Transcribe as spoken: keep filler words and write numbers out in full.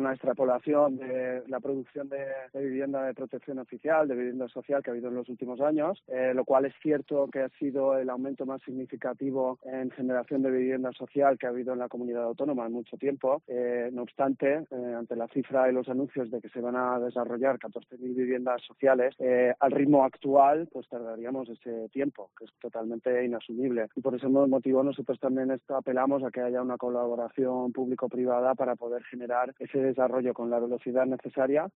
una extrapolación de la producción de, de vivienda de protección oficial, de vivienda social que ha habido en los últimos años, eh, lo cual es cierto que ha sido el aumento más significativo en generación de vivienda social que ha habido en la comunidad autónoma en mucho tiempo. Eh, no obstante, eh, ante la cifra y los anuncios de que se van a desarrollar catorce mil viviendas sociales, eh, al ritmo actual pues tardaríamos ese tiempo, que es totalmente inasumible. Y por ese motivo nosotros también apelamos a que haya una colaboración público-privada para poder generar ese desarrollo con la velocidad necesaria